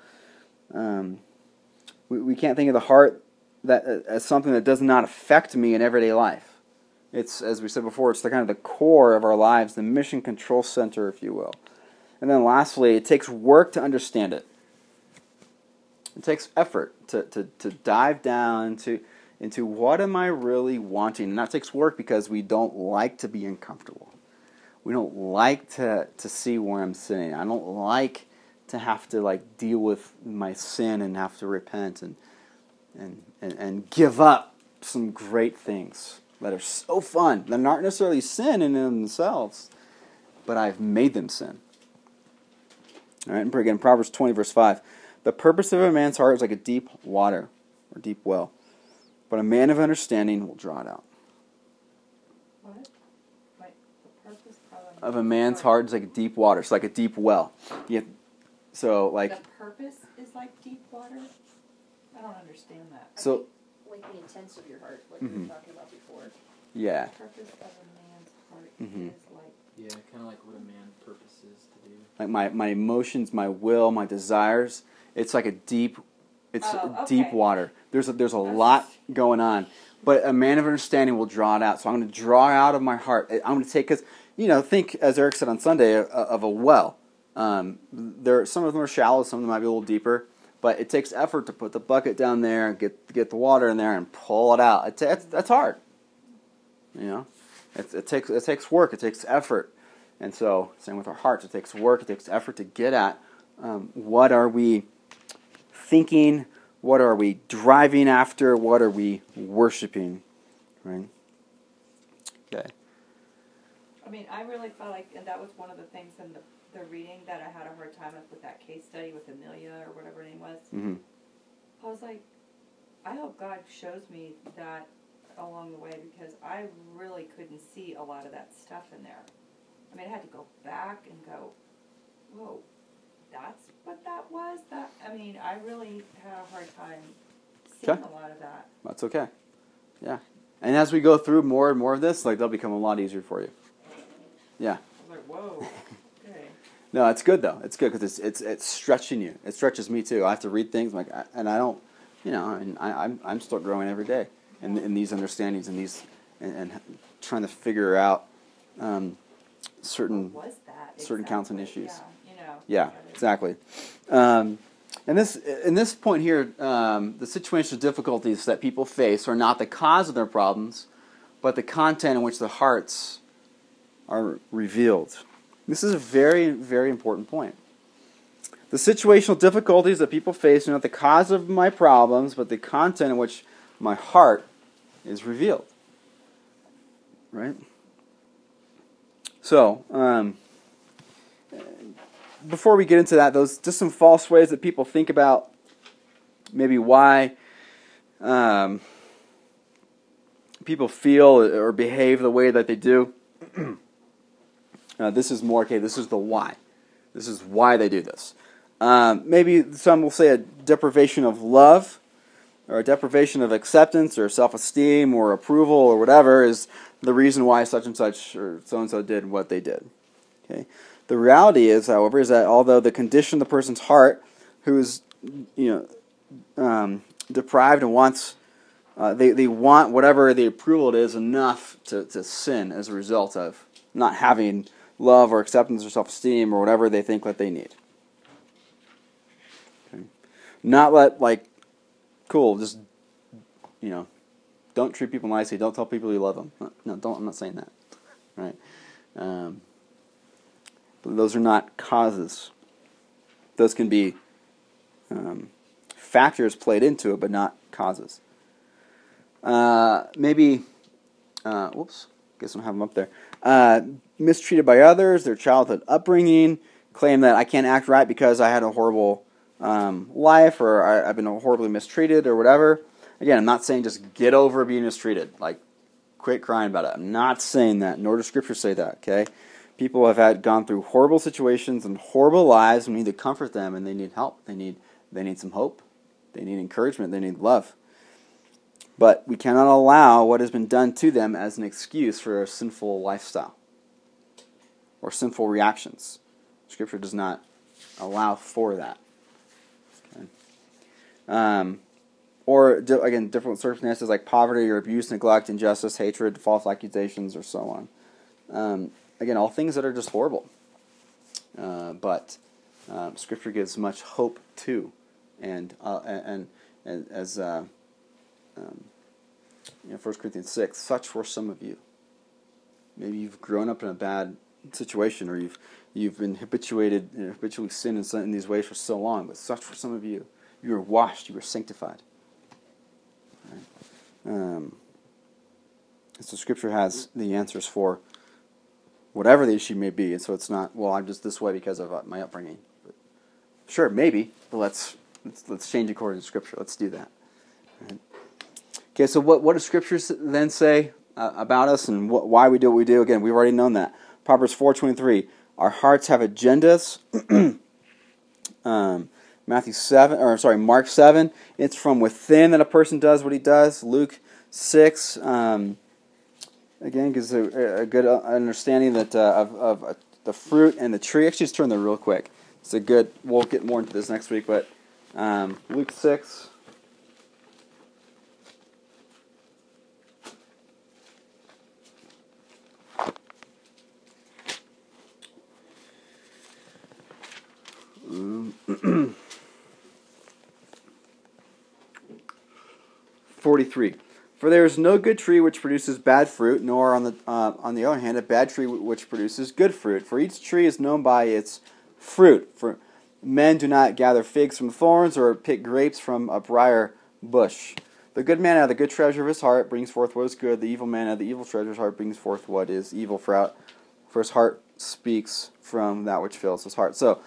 We can't think of the heart as something that does not affect me in everyday life. It's, as we said before, it's the kind of the core of our lives, the mission control center, if you will. And then lastly, it takes work to understand it. It takes effort to dive down into what am I really wanting. And that takes work because we don't like to be uncomfortable. We don't like to see where I'm sinning. I don't like to have to deal with my sin and have to repent and give up some great things that are so fun. They're not necessarily sin in themselves, but I've made them sin. All right, and again, Proverbs 20, verse 5. "The purpose of a man's heart is like a deep water, or deep well, but a man of understanding will draw it out." What? Like, the purpose of a man's heart is like a deep water. It's like a deep well. The purpose is like deep water? I don't understand that. So, like the intents of your heart, like we were talking about before. Yeah. The purpose of a man's heart is like... Yeah, kind of like what a man purposes to do. Like my emotions, my will, my desires. It's like a deep water. There's a lot going on. But a man of understanding will draw it out. So I'm going to draw out of my heart. I'm going to take, because, think, as Eric said on Sunday, of a well. Some of them are shallow, some of them might be a little deeper. But it takes effort to put the bucket down there and get the water in there and pull it out. That's hard. You know, it takes work. It takes effort. And so, same with our hearts. It takes work. It takes effort to get at what are we thinking, what are we driving after, what are we worshiping, right? Okay. I mean, I really felt like, and that was one of the things in the reading that I had a hard time with that case study with Amelia or whatever her name was. Mm-hmm. I was like, I hope God shows me that along the way, because I really couldn't see a lot of that stuff in there. I mean, I had to go back and go, whoa, that's what that was? I mean, I really had a hard time seeing a lot of that. That's okay. Yeah. And as we go through more and more of this, like, they'll become a lot easier for you. Yeah. I was like, whoa. Okay. No, it's good though. It's good because it's stretching you. It stretches me too. I have to read things and I don't, you know, and I'm still growing every day in these understandings and these and trying to figure out certain counts and issues. Yeah, you know. Yeah, exactly. And in this point here, the situational difficulties that people face are not the cause of their problems, but the content in which the hearts are revealed. This is a very, very important point. The situational difficulties that people face are not the cause of my problems, but the content in which my heart is revealed. Right? So, before we get into that, those just some false ways that people think about maybe why people feel or behave the way that they do. This is more, okay, this is the why. This is why they do this. Maybe some will say a deprivation of love, or a deprivation of acceptance, or self-esteem, or approval, or whatever is the reason why such and such, or so-and-so did what they did. Okay. The reality is, however, is that although the condition of the person's heart, who is, deprived and wants, they want whatever the approval it is enough to sin as a result of not having love or acceptance or self-esteem or whatever they think that they need. Okay. Not cool, just, don't treat people nicely, don't tell people you love them. No, I'm not saying that. Right? But those are not causes. Those can be factors played into it, but not causes. Maybe, guess I don't have them up there. Mistreated by others, their childhood upbringing, claim that I can't act right because I had a horrible life, or I've been horribly mistreated, or whatever. Again, I'm not saying just get over being mistreated. Like, quit crying about it. I'm not saying that, nor does Scripture say that, okay? People have gone through horrible situations and horrible lives, and we need to comfort them, and they need help. They need some hope. They need encouragement. They need love. But we cannot allow what has been done to them as an excuse for a sinful lifestyle or sinful reactions. Scripture does not allow for that. Okay. Or, again, different circumstances like poverty or abuse, neglect, injustice, hatred, false accusations, or so on. Again, all things that are just horrible. But Scripture gives much hope too. And as 1 Corinthians 6, such were some of you. Maybe you've grown up in a bad situation, or you've been habitually sinned in these ways for so long, but such were some of you. You were washed, you were sanctified. Right? So Scripture has the answers for whatever the issue may be, and so it's not, well, I'm just this way because of my upbringing. But sure, maybe, but let's change according to Scripture. Let's do that. Right? Okay, so what does Scripture then say about us and why we do what we do? Again, we've already known that. Proverbs 4:23. Our hearts have agendas. Mark 7. It's from within that a person does what he does. Luke 6. Again, gives a good understanding that of the fruit and the tree. Actually, just turn there real quick. It's a good. We'll get more into this next week, but Luke 6. 43. For there is no good tree which produces bad fruit, nor on the other hand a bad tree which produces good fruit. For each tree is known by its fruit. For men do not gather figs from thorns, or pick grapes from a briar bush. The good man out of the good treasure of his heart brings forth what is good. The evil man out of the evil treasure of his heart brings forth what is evil. For his heart speaks from that which fills his heart. So,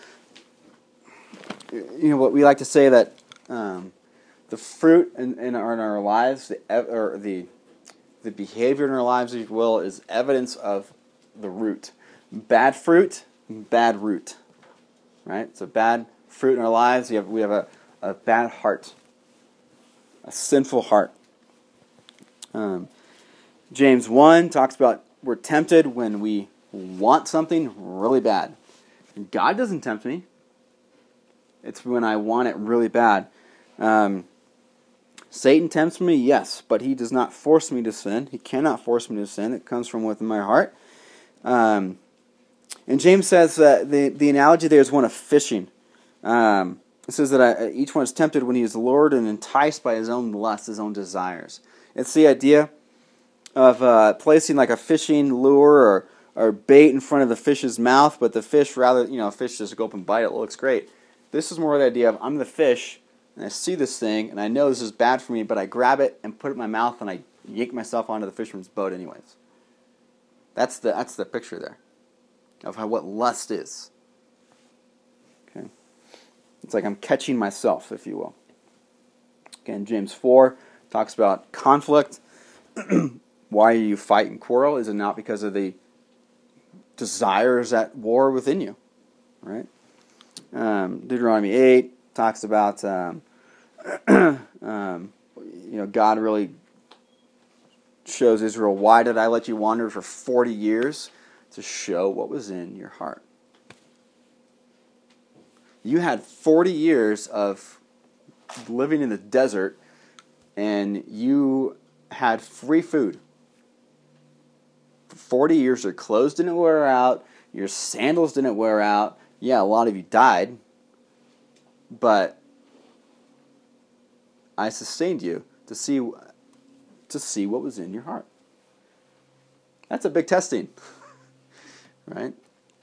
what we like to say that the fruit in our lives, the behavior in our lives, if you will, is evidence of the root. Bad fruit, bad root. Right? So bad fruit in our lives, we have a bad heart. A sinful heart. James 1 talks about we're tempted when we want something really bad. God doesn't tempt me. It's when I want it really bad. Satan tempts me, yes, but he does not force me to sin. He cannot force me to sin. It comes from within my heart. And James says that the analogy there is one of fishing. It says that each one is tempted when he is lured and enticed by his own lust, his own desires. It's the idea of placing like a fishing lure or bait in front of the fish's mouth, but the fish fish just go up and bite it. It looks great. This is more the idea of I'm the fish, and I see this thing, and I know this is bad for me, but I grab it and put it in my mouth, and I yank myself onto the fisherman's boat anyways. That's the picture there of what lust is. Okay. It's like I'm catching myself, if you will. Again, James 4 talks about conflict. Why you fight and quarrel? Is it not because of the desires at war within you? Right? Deuteronomy 8 talks about God really shows Israel, why did I let you wander for 40 years? To show what was in your heart. You had 40 years of living in the desert, and you had free food. For 40 years, your clothes didn't wear out, your sandals didn't wear out. Yeah, a lot of you died, but I sustained you to see what was in your heart. That's a big testing, right?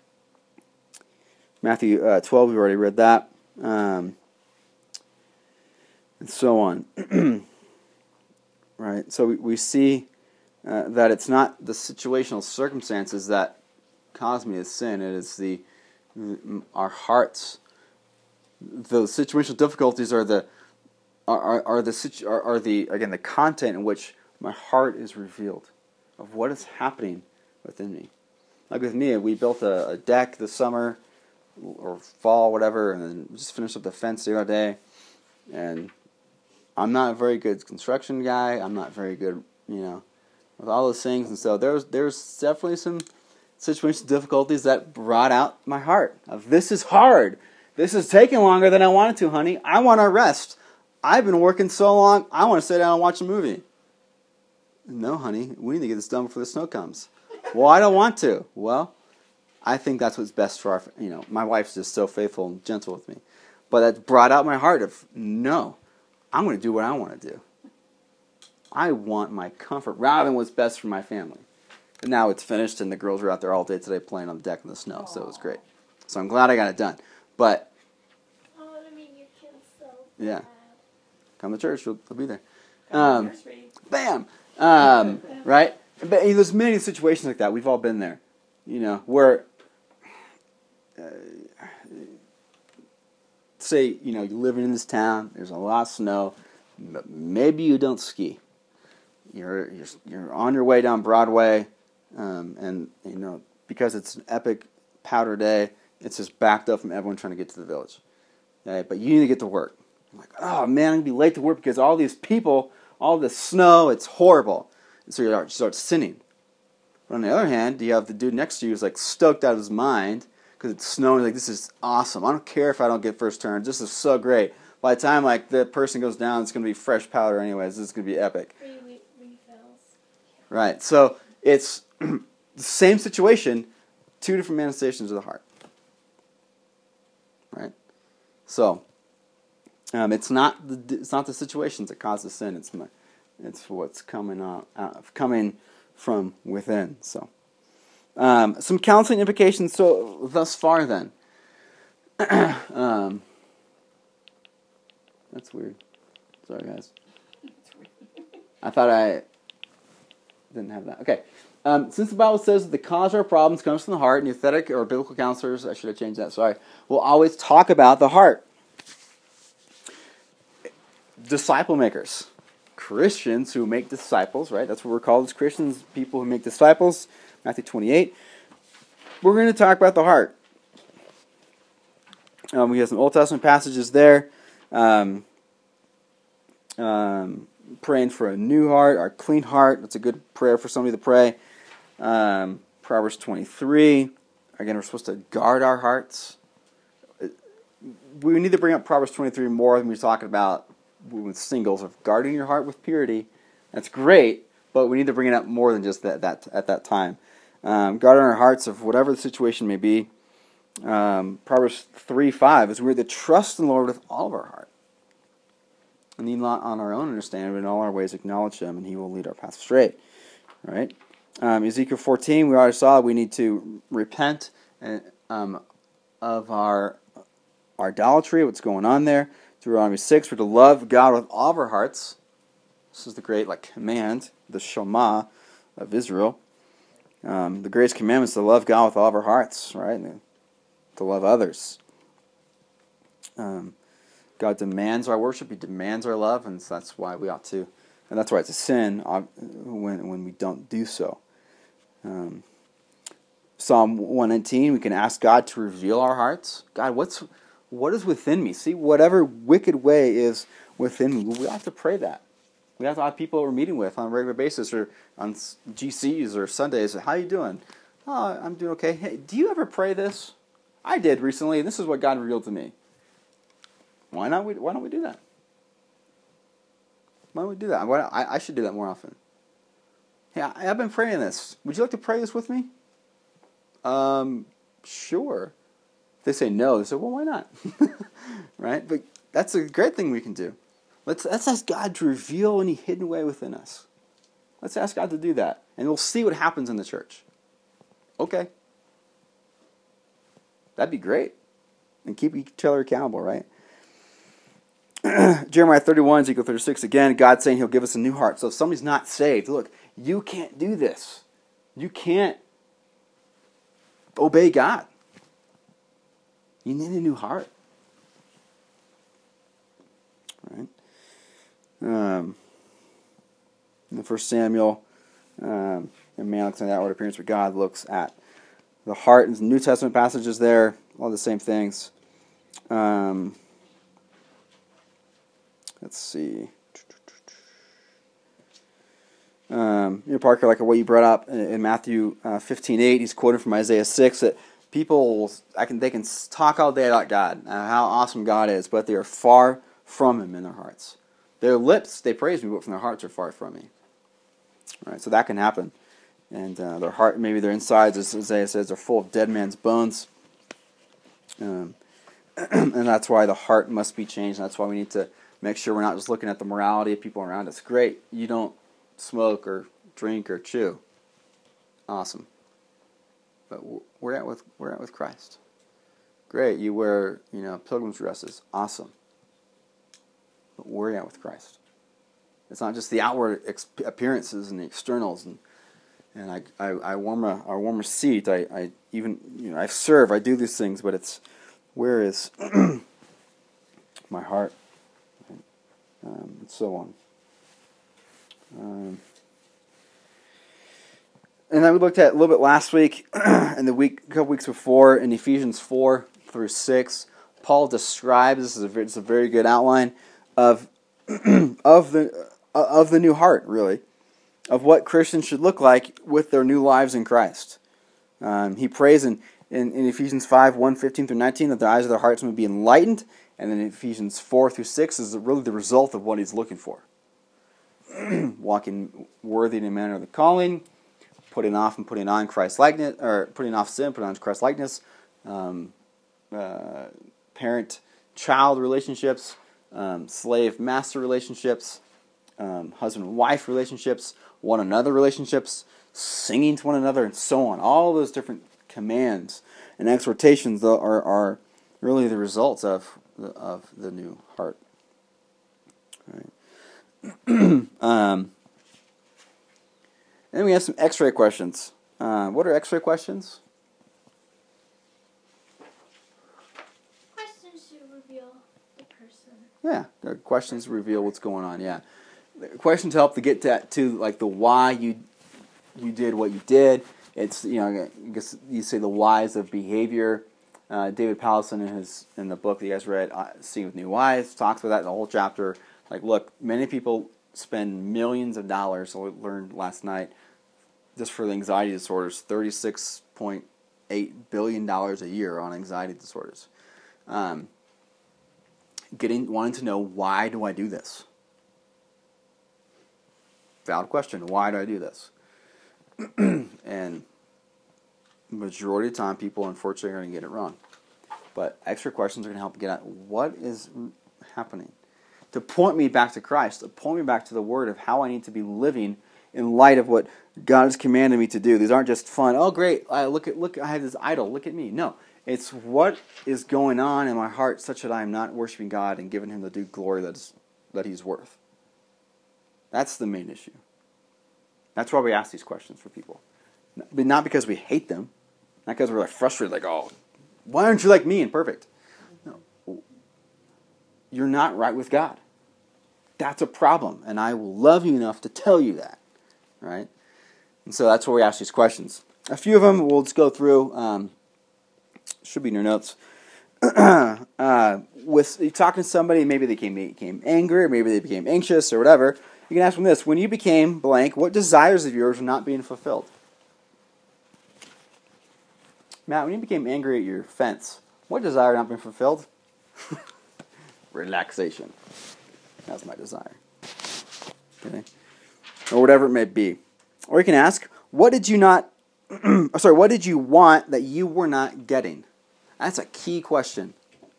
Matthew 12, we've already read that, and so on. Right? So we see that it's not the situational circumstances that cause me to sin. It is our hearts. The situational difficulties are the content in which my heart is revealed of what is happening within me. Like with me, we built a deck this summer or fall, whatever, and then just finished up the fence the other day. And I'm not a very good construction guy. I'm not very good, with all those things. And so there's definitely some situational difficulties that brought out my heart. Of this is hard. This is taking longer than I wanted to, honey. I want to rest. I've been working so long. I want to sit down and watch a movie. No, honey, we need to get this done before the snow comes. Well, I don't want to. Well, I think that's what's best for my wife's just so faithful and gentle with me. But that brought out my heart of, no, I'm going to do what I want to do. I want my comfort rather than what's best for my family. And now it's finished, and the girls were out there all day today playing on the deck in the snow, so it was great. So I'm glad I got it done. But, I want to meet your kids so bad. Yeah. Come to church, they'll be there. Bam! Right? But there's many situations like that. We've all been there. Where, say, you're living in this town, there's a lot of snow, but maybe you don't ski. You're on your way down Broadway, and, because it's an epic powder day, it's just backed up from everyone trying to get to the village. Okay? But you need to get to work. I'm like, oh man, I'm going to be late to work because all these people, all this snow, it's horrible. And so you start sinning. But on the other hand, you have the dude next to you who's like stoked out of his mind because it's snowing. Like, this is awesome. I don't care if I don't get first turn. This is so great. By the time the person goes down, it's going to be fresh powder anyways. This is going to be epic. Refills. Right. So it's the same situation, two different manifestations of the heart. Right. So it's not the situations that cause the sin. It's what's coming from within. So, some counseling implications. So thus far, then, that's weird. Sorry, guys. I thought I didn't have that. Okay. Since the Bible says that the cause of our problems comes from the heart, Nuthetic or biblical counselors, I should have changed that, sorry, will always talk about the heart. Disciple makers. Christians who make disciples, right? That's what we're called as Christians, people who make disciples. Matthew 28. We're going to talk about the heart. We have some Old Testament passages there. Praying for a new heart, our clean heart. That's a good prayer for somebody to pray. Proverbs 23. Again, we're supposed to guard our hearts. We need to bring up Proverbs 23 more when we're talking about with singles of guarding your heart with purity. That's great, but we need to bring it up more than just that at that time. Guarding our hearts of whatever the situation may be. Proverbs 3:5 is we're to trust in the Lord with all of our heart. And need not on our own understanding, but in all our ways acknowledge Him, and He will lead our path straight. Right? Ezekiel 14, we already saw we need to repent of our idolatry, what's going on there. Deuteronomy 6, we're to love God with all of our hearts. This is the great command, the Shema of Israel. The greatest commandment is to love God with all of our hearts, right? And to love others. God demands our worship. He demands our love, and so that's why we ought to. And that's why it's a sin when we don't do so. Psalm 119, we can ask God to reveal our hearts. God, what is within me? See, whatever wicked way is within me, we have to pray that. We have to have people we're meeting with on a regular basis or on GCs or Sundays. How you doing? Oh, I'm doing okay. Hey, do you ever pray this? I did recently, and this is what God revealed to me. Why don't we do that? Why don't we do that? I should do that more often. Hey, I've been praying this. Would you like to pray this with me? Sure. If they say no, they say, well, why not? Right? But that's a great thing we can do. Let's ask God to reveal any hidden way within us. Let's ask God to do that. And we'll see what happens in the church. Okay. That'd be great. And keep each other accountable, right? Jeremiah 31, Ezekiel 36, again, God's saying He'll give us a new heart. So if somebody's not saved, look, you can't do this. You can't obey God. You need a new heart. Right? In 1 Samuel, a man looks at that outward appearance, but God looks at the heart. And the New Testament passages there, all the same things. Let's see. Parker, like what you brought up in Matthew 15:8, he's quoting from Isaiah 6 that people they can talk all day about God, how awesome God is, but they are far from Him in their hearts. Their lips, they praise Me, but from their hearts are far from Me. All right, so that can happen. And their heart, maybe their insides, as Isaiah says, are full of dead man's bones. And that's why the heart must be changed. And that's why we need to make sure we're not just looking at the morality of people around us. Great, you don't smoke or drink or chew. Awesome. But we're at with Christ. Great, you wear pilgrim's dresses. Awesome. But we're at with Christ. It's not just the outward appearances and the externals and I warm a seat. I even I serve. I do these things, but it's where is my heart, and so on. And then we looked at a little bit last week, and a couple weeks before in Ephesians 4-6. Paul describes, it's a very good outline of the new heart, really, of what Christians should look like with their new lives in Christ. He prays in Ephesians 5:1-15-19 that the eyes of their hearts may be enlightened, and then Ephesians 4-6 is really the result of what he's looking for. Walking worthy in a manner of the calling, putting off and putting on Christ likeness, or putting off sin, putting on Christ likeness, parent-child relationships, slave-master relationships, husband and wife relationships, one another relationships, singing to one another, and so on. All those different commands and exhortations are really the results of the new heart. Right. Then we have some X-ray questions. What are X-ray questions? Questions to reveal the person. Yeah, they're questions to reveal what's going on. Yeah, questions help to get to like the why you did what you did. It's, I guess you say the whys of behavior. David Powlison in the book that you guys read, Seeing with New Eyes, talks about that in the whole chapter. Like, look, many people spend millions of dollars. So we learned last night, just for the anxiety disorders, $36.8 billion a year on anxiety disorders. Wanting to know, why do I do this? Valid question. Why do I do this? And majority of the time, people unfortunately are going to get it wrong. But extra questions are going to help get at what is happening, to point me back to Christ, to point me back to the Word of how I need to be living in light of what God has commanded me to do. These aren't just fun. Oh, great! Look! I have this idol. Look at me. No, it's what is going on in my heart, such that I am not worshiping God and giving Him the due glory that He's worth. That's the main issue. That's why we ask these questions for people, but not because we hate them, not because we're like frustrated, like, oh, why aren't you like me and perfect? No, you're not right with God. That's a problem, and I will love you enough to tell you that, right? And so that's why we ask these questions. A few of them we'll just go through. Should be in your notes. With you talking to somebody, maybe they became angry, or maybe they became anxious, or whatever. You can ask them this: when you became blank, what desires of yours were not being fulfilled? Matt, when you became angry at your fence, what desire not being fulfilled? Relaxation. That's my desire. Okay. Or whatever it may be. Or you can ask, what did you want that you were not getting? That's a key question.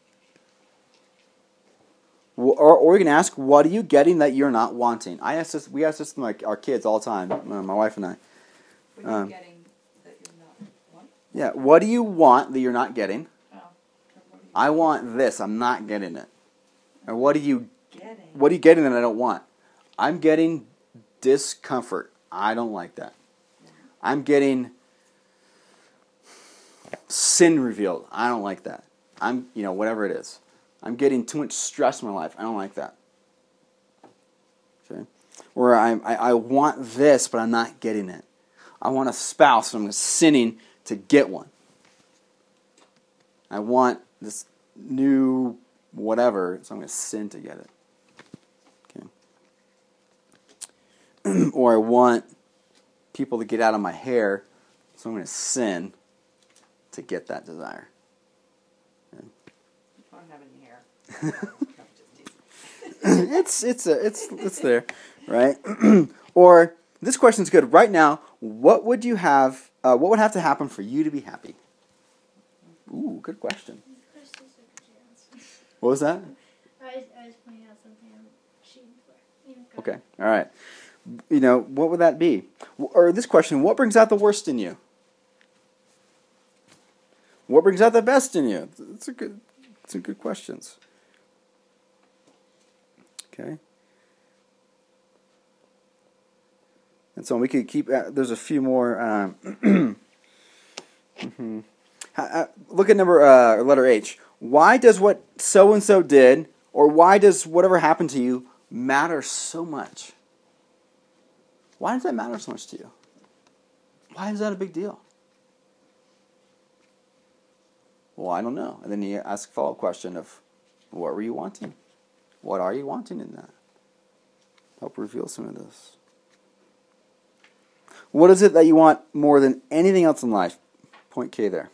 Or you can ask, what are you getting that you're not wanting? We ask this to our kids all the time, my wife and I. What are you getting that you're not wanting? Yeah, what do you want that you're not getting? Oh. I want this, I'm not getting it. Or what are you Getting. getting that I don't want? I'm getting discomfort. I don't like that. I'm getting sin revealed. I don't like that. I'm, whatever it is. I'm getting too much stress in my life. I don't like that. Okay? Or I want this, but I'm not getting it. I want a spouse, and I'm sinning to get one. I want this new whatever, so I'm going to sin to get it. Okay. Or I want people to get out of my hair, so I'm going to sin to get that desire. Okay. I don't have any hair. It's there, right? Or this question's good. Right now, what would you have? What would have to happen for you to be happy? Ooh, good question. What was that? I was pointing out something I'm shooting for. Okay, all right. What would that be? Or this question: what brings out the worst in you? What brings out the best in you? It's some good questions. Okay. And so we could keep. There's a few more. Look at letter H. Why does what so and so did, or why does whatever happened to you, matter so much? Why does that matter so much to you? Why is that a big deal? Well, I don't know. And then you ask a follow-up question of, what were you wanting? What are you wanting in that? Help reveal some of this. What is it that you want more than anything else in life? Point K there.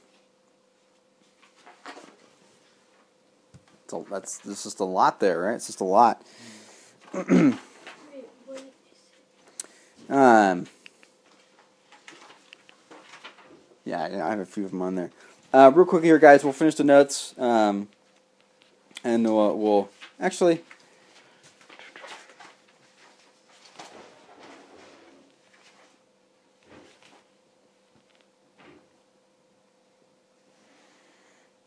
So there's just a lot there, right? It's just a lot. Yeah, I have a few of them on there. Real quick here, guys, we'll finish the notes, and we'll actually.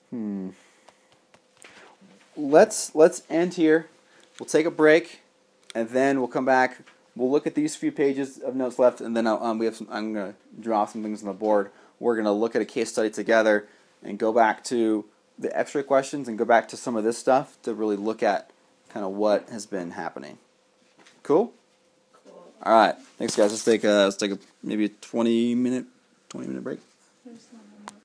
Let's end here. We'll take a break, and then we'll come back. We'll look at these few pages of notes left, and then I'm going to draw some things on the board. We're going to look at a case study together and go back to the X-ray questions and go back to some of this stuff to really look at kind of what has been happening. Cool? Cool. All right. Thanks, guys. Let's take a maybe a 20 minute break. There's one.